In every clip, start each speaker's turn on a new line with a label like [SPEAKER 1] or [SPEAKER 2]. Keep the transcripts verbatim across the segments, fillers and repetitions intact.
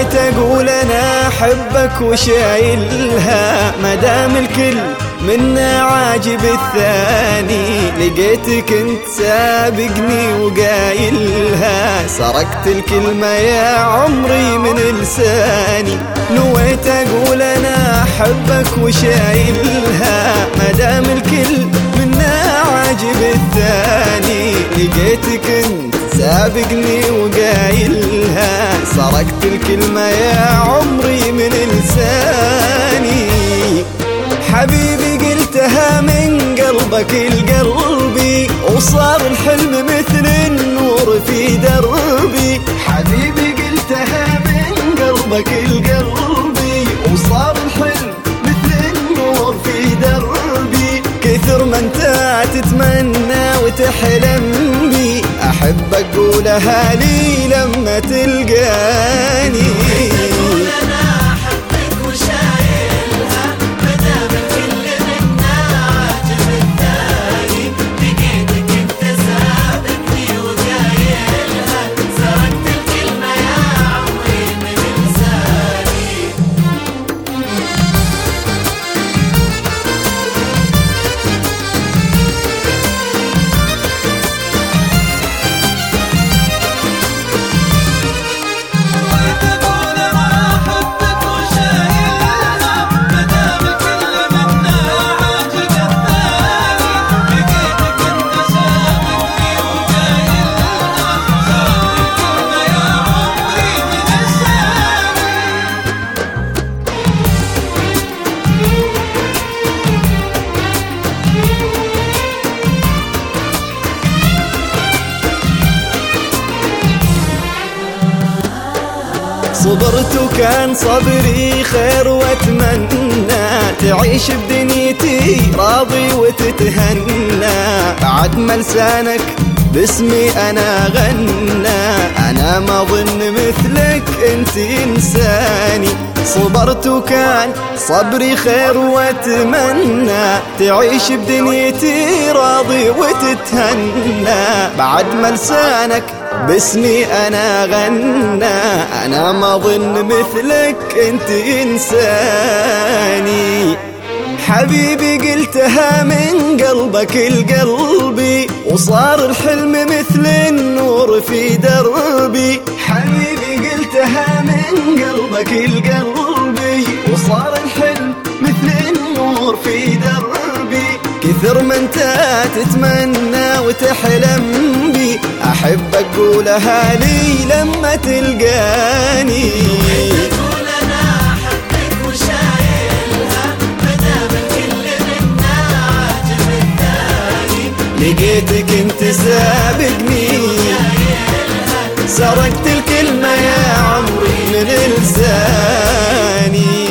[SPEAKER 1] نويت اقول انا احبك وشايلها، مدام الكل منا عاجب الثاني، لقيتك انت سابقني وقايلها، سرقت الكلمة يا عمري من لساني. نويت اقول انا احبك وشايلها، مدام الكل منا عاجب الثاني، لقيتك انت سابقني وقايلها، سرقت الكلمة يا عمري من لساني. حبيبي قلتها من قلبك لقلبي، وصار الحلم مثل النور في دربي. حبيبي قلتها من قلبك لقلبي، وصار الحلم مثل النور في دربي. كثر ما انت تتمنى وتحلم بي، احب اقولها لي لما تلقاني. صبرت وكان صبري خير، واتمنى تعيش بدنيتي راضي وتتهنى، بعد ما لسانك باسمي انا غنى. انا ما ظن مثلك انت انساني، صبرت وكان صبري خير، واتمنى تعيش بدنيتي راضي وتتهنى، بعد ما لسانك باسمي انا غنى. انا ما ظن مثلك انت انساني. حبيبي قلتها من قلبك لقلبي، وصار الحلم مثل النور في دربي. حبيبي قلتها من قلبك لقلبي، وصار الحلم مثل النور في دربي. كثر ما انت تتمنى وتحلم بي، احب اقولها لي لما تلقاني. لقيتك انت سابقني، سرقت الكلمة يا عمري من لساني.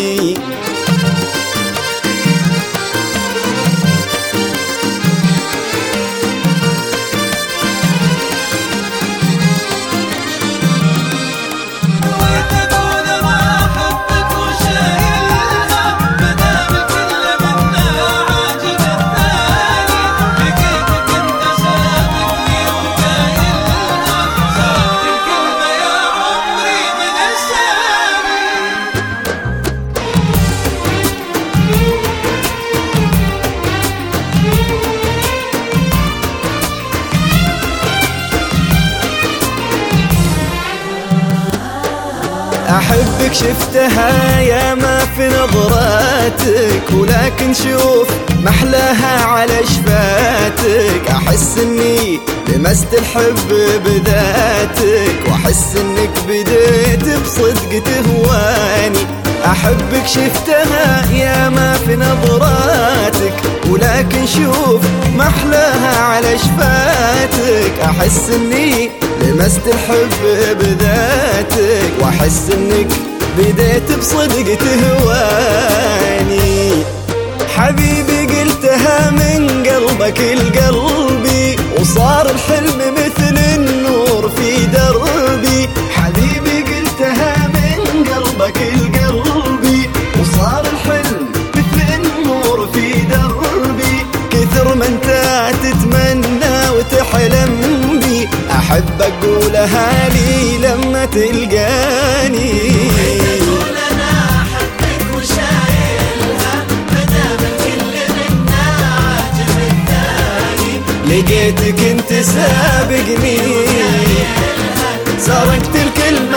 [SPEAKER 1] أحبك شفتها يا ما في نظراتك، ولكن شوف محلاها على شفاتك. أحس إني لمست الحب بذاتك، وأحس إنك بديت بصدق تهواني. أحبك شفتها يا ما في نظراتك، ولكن شوف محلاها على شفاتك. أحس إني لمست الحب بذاتك، واحس انك بديت بصدق تهواني. حبيبي قلتها من قلبك لقلبي، وصار الحلم مثل النور في دربي. حبيبي قلتها من قلبك لقلبي، وصار الحلم مثل النور في دربي. كثر ما انت تتمنى وتحلم بي، أحب أقولها لي لما تلقاني. لقيتك انت سابقني، سرقت الكل